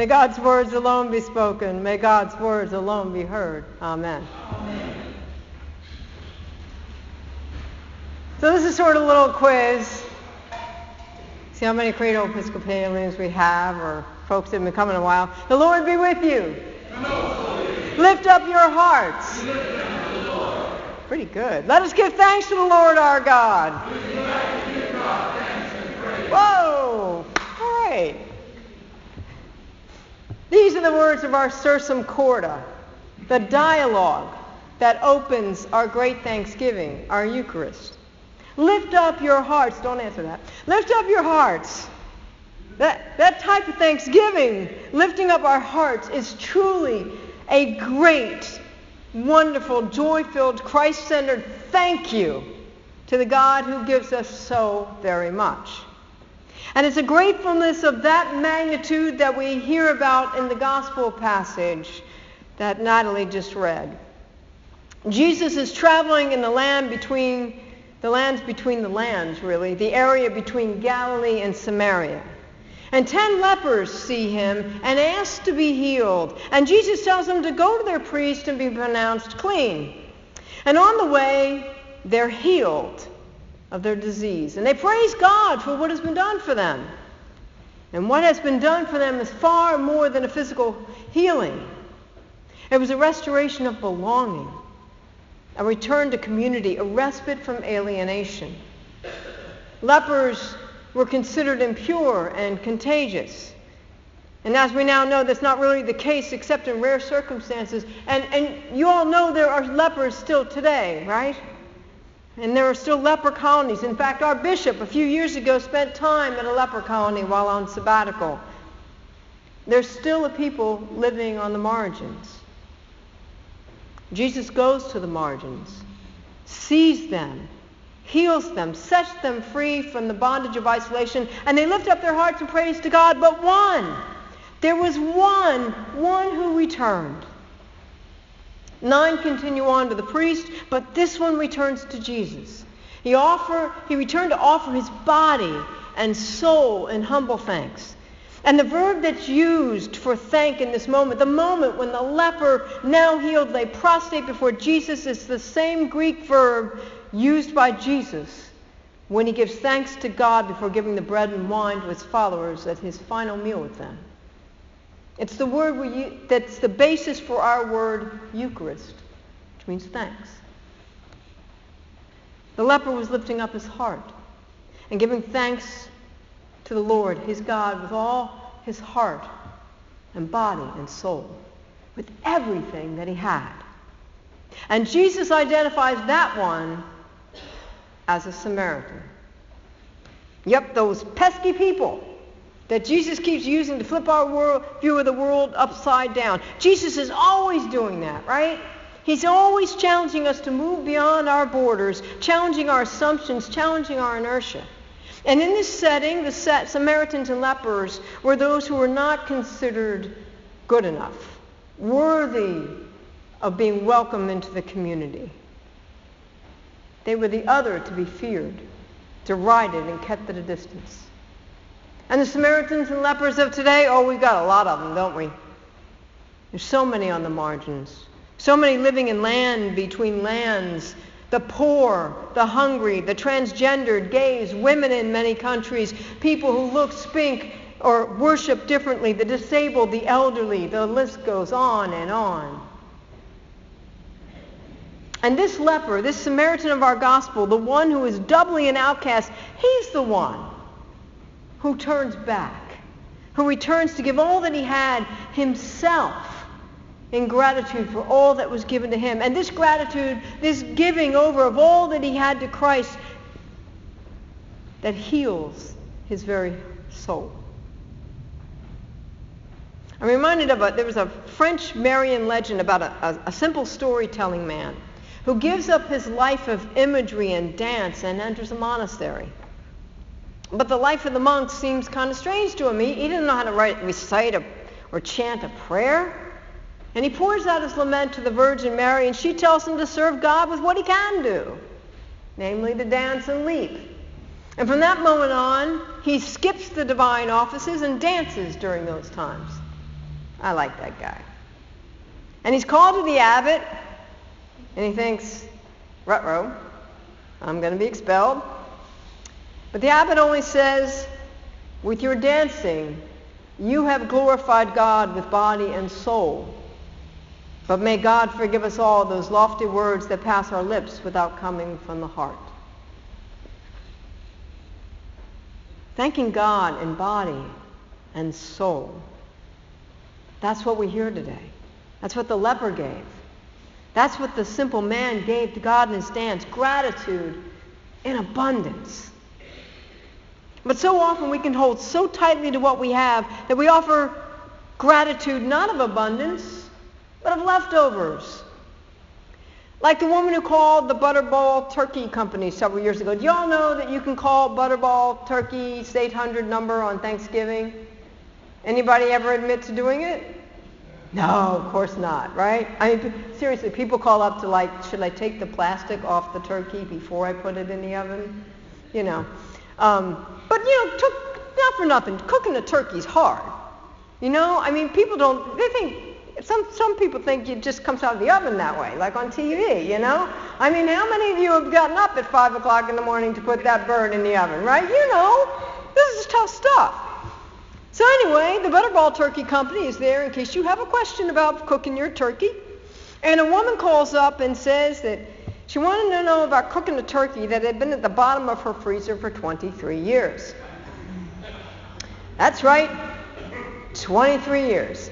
May God's words alone be spoken. May God's words alone be heard. Amen. Amen. So this is sort of a little quiz. See how many credo Episcopalians we have, or folks that have been coming a while. The Lord be with you. And also with you. Lift up your hearts. Lift them to the Lord. Pretty good. Let us give thanks to the Lord our God. We delight to give God thanks and praise. Whoa! All right. These are the words of our Sursum Corda, the dialogue that opens our great Thanksgiving, our Eucharist. Lift up your hearts. Don't answer that. Lift up your hearts. That type of Thanksgiving, lifting up our hearts, is truly a great, wonderful, joy-filled, Christ-centered thank you to the God who gives us so very much. And it's a gratefulness of that magnitude that we hear about in the gospel passage that Natalie just read. Jesus is traveling in the lands between the lands, really, the area between Galilee and Samaria. And 10 lepers see him and ask to be healed. And Jesus tells them to go to their priest and be pronounced clean. And on the way, they're healed of their disease. And they praise God for what has been done for them. And what has been done for them is far more than a physical healing. It was a restoration of belonging, a return to community, a respite from alienation. Lepers were considered impure and contagious. And as we now know, that's not really the case except in rare circumstances. And you all know there are lepers still today, right? And there are still leper colonies. In fact, our bishop a few years ago spent time at a leper colony while on sabbatical. There's still a people living on the margins. Jesus goes to the margins, sees them, heals them, sets them free from the bondage of isolation, and they lift up their hearts in praise to God. But there was one who returned. 9 continue on to the priest, but this one returns to Jesus. He returned to offer his body and soul in humble thanks. And the verb that's used for thank in this moment, the moment when the leper, now healed, lay prostrate before Jesus, is the same Greek verb used by Jesus when he gives thanks to God before giving the bread and wine to his followers at his final meal with them. It's the word that's the basis for our word Eucharist, which means thanks. The leper was lifting up his heart and giving thanks to the Lord, his God, with all his heart and body and soul, with everything that he had. And Jesus identifies that one as a Samaritan. Yep, those pesky people that Jesus keeps using to flip our view of the world upside down. Jesus is always doing that, right? He's always challenging us to move beyond our borders, challenging our assumptions, challenging our inertia. And in this setting, the Samaritans and lepers were those who were not considered good enough, worthy of being welcomed into the community. They were the other to be feared, derided, and kept at a distance. And the Samaritans and lepers of today, we've got a lot of them, don't we? There's so many on the margins. So many living in land between lands. The poor, the hungry, the transgendered, gays, women in many countries, people who look, speak, or worship differently, the disabled, the elderly, the list goes on and on. And this leper, this Samaritan of our gospel, the one who is doubly an outcast, he's the one who turns back, who returns to give all that he had himself in gratitude for all that was given to him. And this gratitude, this giving over of all that he had to Christ, that heals his very soul. I'm reminded of there was a French Marian legend about a simple storytelling man who gives up his life of imagery and dance and enters a monastery. But the life of the monk seems kind of strange to him. He didn't know how to recite or chant a prayer. And he pours out his lament to the Virgin Mary, and she tells him to serve God with what he can do, namely to dance and leap. And from that moment on, he skips the divine offices and dances during those times. I like that guy. And he's called to the abbot, and he thinks, ruh-roh, I'm going to be expelled. But the abbot only says, with your dancing, you have glorified God with body and soul. But may God forgive us all those lofty words that pass our lips without coming from the heart. Thanking God in body and soul. That's what we hear today. That's what the leper gave. That's what the simple man gave to God in his dance. Gratitude in abundance. But so often we can hold so tightly to what we have that we offer gratitude not of abundance, but of leftovers. Like the woman who called the Butterball Turkey Company several years ago. Do y'all know that you can call Butterball Turkey's 800 number on Thanksgiving? Anybody ever admit to doing it? No, of course not, right? I mean, seriously, people call up to like, should I take the plastic off the turkey before I put it in the oven? You know. But, you know, not for nothing, cooking a turkey's hard. You know, I mean, people don't, they think, some people think it just comes out of the oven that way, like on TV, you know? I mean, how many of you have gotten up at 5 o'clock in the morning to put that bird in the oven, right? You know, this is tough stuff. So anyway, the Butterball Turkey Company is there in case you have a question about cooking your turkey. And a woman calls up and says that she wanted to know about cooking a turkey that had been at the bottom of her freezer for 23 years. That's right, 23 years.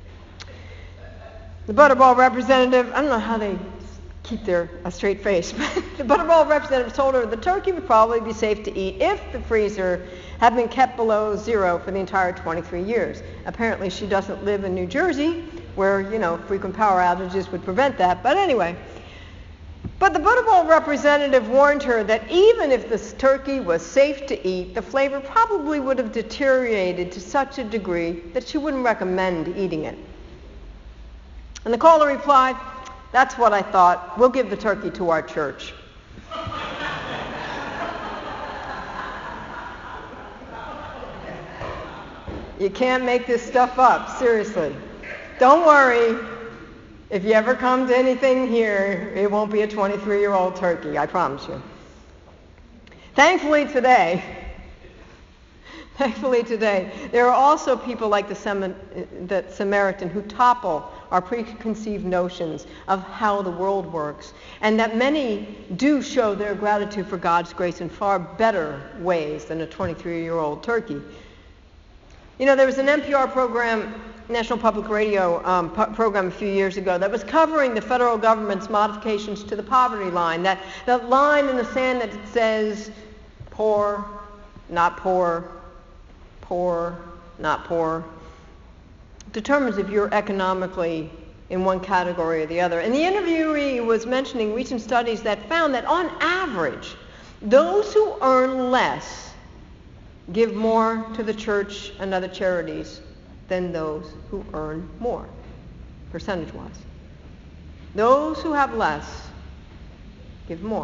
The Butterball representative, I don't know how they keep a straight face, but the Butterball representative told her the turkey would probably be safe to eat if the freezer had been kept below zero for the entire 23 years. Apparently she doesn't live in New Jersey, where, you know, frequent power outages would prevent that. But anyway, but the Butterball representative warned her that even if this turkey was safe to eat, the flavor probably would have deteriorated to such a degree that she wouldn't recommend eating it. And the caller replied, "That's what I thought. We'll give the turkey to our church." You can't make this stuff up, seriously. Don't worry. If you ever come to anything here, it won't be a 23-year-old turkey, I promise you. Thankfully today, there are also people like the Samaritan who topple our preconceived notions of how the world works, and that many do show their gratitude for God's grace in far better ways than a 23-year-old turkey. You know, there was an NPR program, National Public Radio program a few years ago that was covering the federal government's modifications to the poverty line, that line in the sand that says poor, not poor, poor, not poor, determines if you're economically in one category or the other. And the interviewee was mentioning recent studies that found that on average, those who earn less give more to the church and other charities than those who earn more, percentage-wise. Those who have less give more.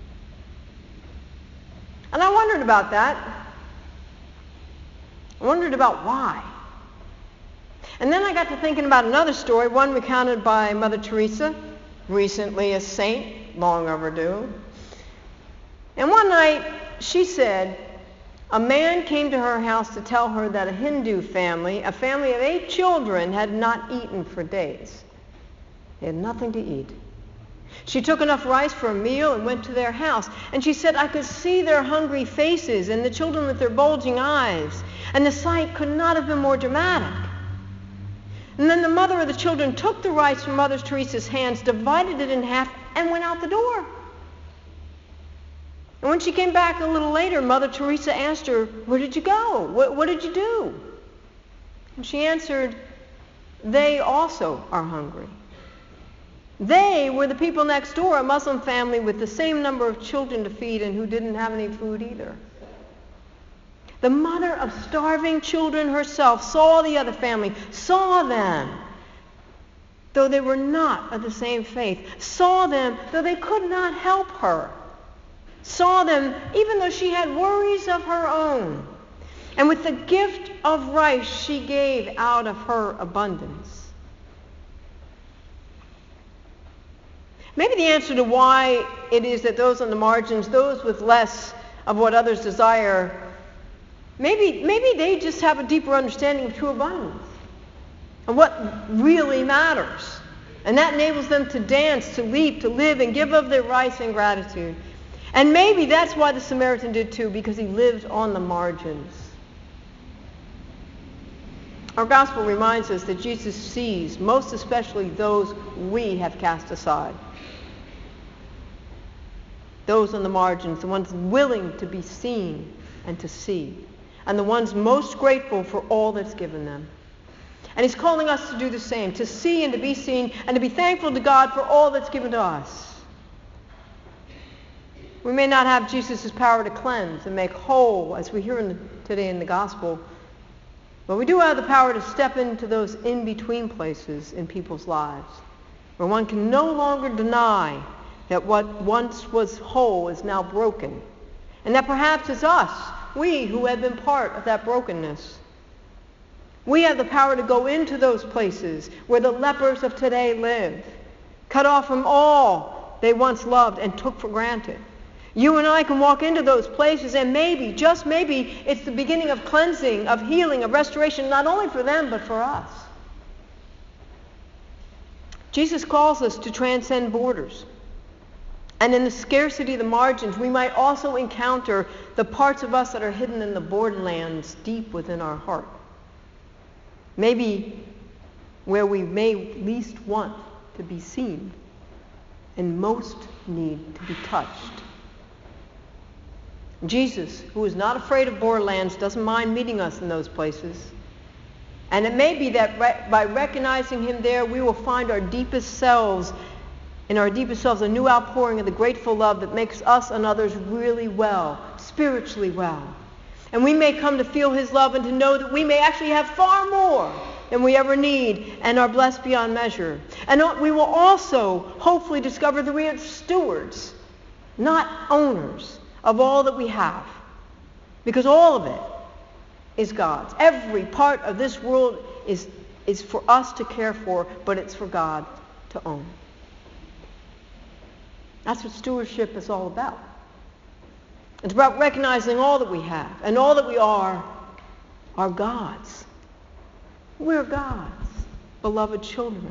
And I wondered about that. I wondered about why. And then I got to thinking about another story, one recounted by Mother Teresa, recently a saint, long overdue. And one night she said, a man came to her house to tell her that a Hindu family, a family of 8 children, had not eaten for days. They had nothing to eat. She took enough rice for a meal and went to their house. And she said, I could see their hungry faces and the children with their bulging eyes. And the sight could not have been more dramatic. And then the mother of the children took the rice from Mother Teresa's hands, divided it in half, and went out the door. And when she came back a little later, Mother Teresa asked her, where did you go? What did you do? And she answered, they also are hungry. They were the people next door, a Muslim family with the same number of children to feed and who didn't have any food either. The mother of starving children herself saw the other family, saw them, though they were not of the same faith, saw them, though they could not help her, saw them even though she had worries of her own. And with the gift of rice she gave out of her abundance. Maybe the answer to why it is that those on the margins, those with less of what others desire, maybe they just have a deeper understanding of true abundance and what really matters. And that enables them to dance, to leap, to live, and give of their rice in gratitude. And maybe that's why the Samaritan did too, because he lived on the margins. Our gospel reminds us that Jesus sees, most especially those we have cast aside. Those on the margins, the ones willing to be seen and to see, and the ones most grateful for all that's given them. And he's calling us to do the same, to see and to be seen, and to be thankful to God for all that's given to us. We may not have Jesus' power to cleanse and make whole, as we hear today in the gospel, but we do have the power to step into those in-between places in people's lives, where one can no longer deny that what once was whole is now broken, and that perhaps it's us, we who have been part of that brokenness. We have the power to go into those places where the lepers of today live, cut off from all they once loved and took for granted. You and I can walk into those places, and maybe, just maybe, it's the beginning of cleansing, of healing, of restoration, not only for them, but for us. Jesus calls us to transcend borders. And in the scarcity of the margins, we might also encounter the parts of us that are hidden in the borderlands deep within our heart. Maybe where we may least want to be seen and most need to be touched. Jesus, who is not afraid of borderlands, doesn't mind meeting us in those places. And it may be that by recognizing him there, we will find our deepest selves, a new outpouring of the grateful love that makes us and others really well, spiritually well. And we may come to feel his love and to know that we may actually have far more than we ever need and are blessed beyond measure. And we will also hopefully discover that we are stewards, not owners, of all that we have. Because all of it is God's. Every part of this world is for us to care for, but it's for God to own. That's what stewardship is all about. It's about recognizing all that we have and all that we are God's. We're God's beloved children.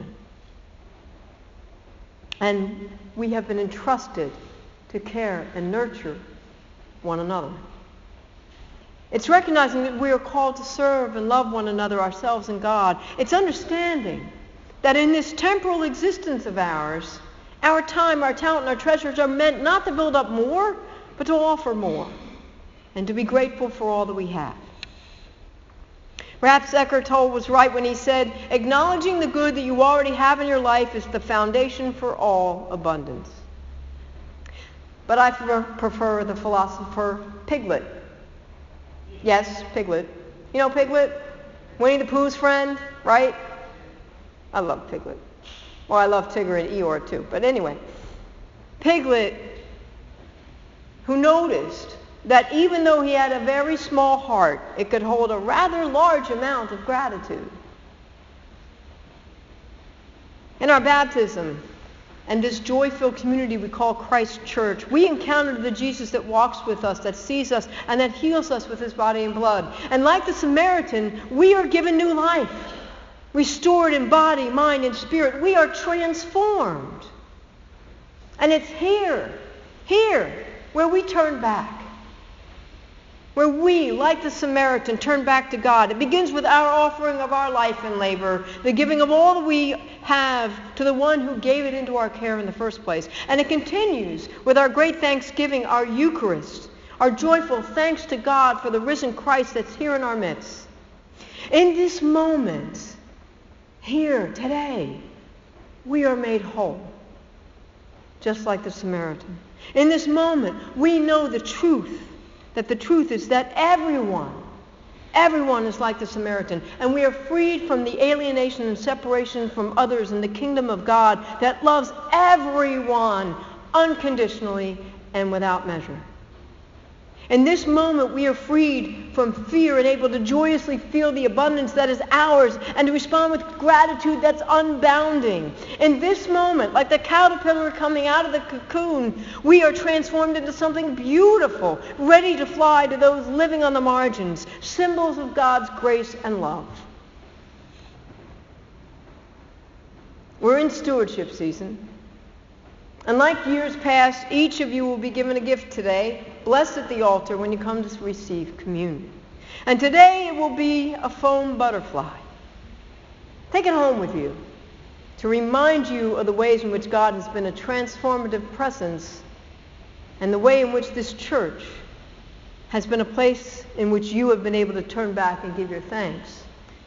And we have been entrusted to care and nurture one another. It's recognizing that we are called to serve and love one another, ourselves and God. It's understanding that in this temporal existence of ours, our time, our talent, and our treasures are meant not to build up more, but to offer more, and to be grateful for all that we have. Perhaps Eckhart Tolle was right when he said, acknowledging the good that you already have in your life is the foundation for all abundance. But I prefer the philosopher Piglet. Yes, Piglet. You know Piglet? Winnie the Pooh's friend, right? I love Piglet. Well, I love Tigger and Eeyore too. But anyway, Piglet, who noticed that even though he had a very small heart, it could hold a rather large amount of gratitude. In our baptism and this joy-filled community we call Christ Church, we encounter the Jesus that walks with us, that sees us, and that heals us with his body and blood. And like the Samaritan, we are given new life, restored in body, mind, and spirit. We are transformed. And it's here, where we turn back. Where we, like the Samaritan, turn back to God. It begins with our offering of our life and labor, the giving of all that we have to the one who gave it into our care in the first place. And it continues with our great thanksgiving, our Eucharist, our joyful thanks to God for the risen Christ that's here in our midst. In this moment, here, today, we are made whole, just like the Samaritan. In this moment, we know the truth, that the truth is that everyone is like the Samaritan, and we are freed from the alienation and separation from others in the kingdom of God that loves everyone unconditionally and without measure. In this moment, we are freed from fear and able to joyously feel the abundance that is ours and to respond with gratitude that's unbounding. In this moment, like the caterpillar coming out of the cocoon, we are transformed into something beautiful, ready to fly to those living on the margins, symbols of God's grace and love. We're in stewardship season. And like years past, each of you will be given a gift today, blessed at the altar when you come to receive communion. And today it will be a foam butterfly. Take it home with you to remind you of the ways in which God has been a transformative presence and the way in which this church has been a place in which you have been able to turn back and give your thanks.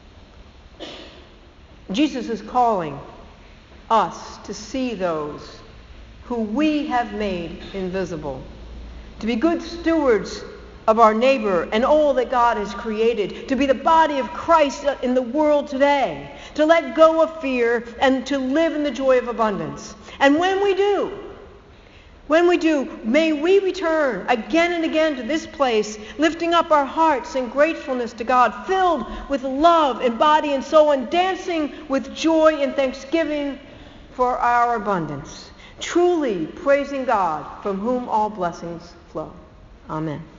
Jesus is calling us to see those who we have made invisible, to be good stewards of our neighbor and all that God has created, to be the body of Christ in the world today, to let go of fear and to live in the joy of abundance. And when we do, may we return again and again to this place, lifting up our hearts in gratefulness to God, filled with love in body and soul, and dancing with joy and thanksgiving for our abundance. Truly praising God from whom all blessings flow. Amen.